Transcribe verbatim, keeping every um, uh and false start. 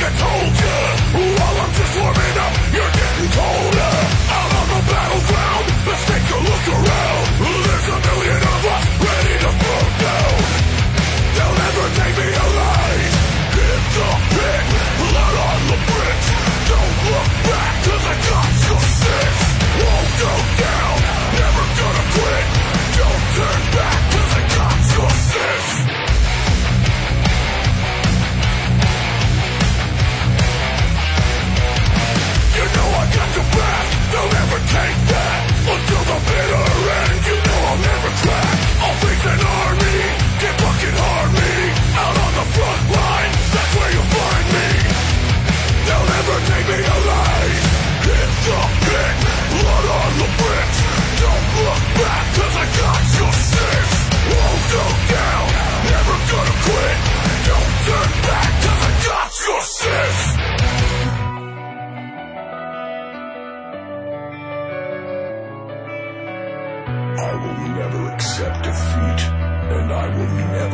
I told ya, while I'm just warming up, you're getting colder. Out on the battleground, let's take a look around. There's a million of us ready to burn down. They'll never take me alive. Hit the pit, blood on the bricks. Don't look back, cause I got your six. Won't go down, never gonna quit. Don't turn back, cause I got your six. You know I got your back, they'll never take that. Until the bitter end, you know I'll never crack. I'll face an army, get fucking hard me. Out on the front line, that's where you'll find me. They'll never take me alive. Hit the pit, blood on the bricks. Don't look back, cause I got your six. Won't go down, never gonna quit. Don't turn back, cause I got your six. I will never accept defeat, and I will never